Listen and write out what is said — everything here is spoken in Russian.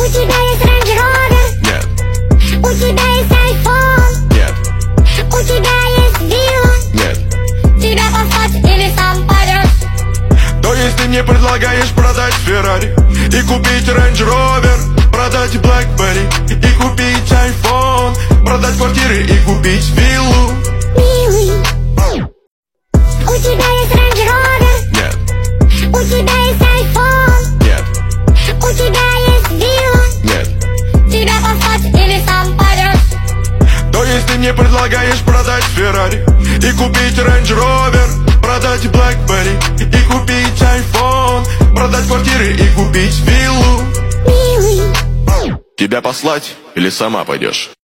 тебя есть Range Rover? Нет, У тебя есть iPhone? нет, У тебя есть вилла? нет. Тебя послать или сам пойдешь? То есть ты мне предлагаешь продать Феррари и купить Range Rover, продать BlackBerry и купить iPhone, продать квартиры и купить виллу? Милый, у тебя есть Range Rover? Нет, У тебя есть iPhone? нет, У тебя есть вилла? нет. Тебя послать или сам пойдешь? То есть ты мне предлагаешь продать Феррари и купить Range Rover, продать BlackBerry и купить iPhone, продать квартиры и купить виллу? Милый, Тебя послать или сама пойдешь?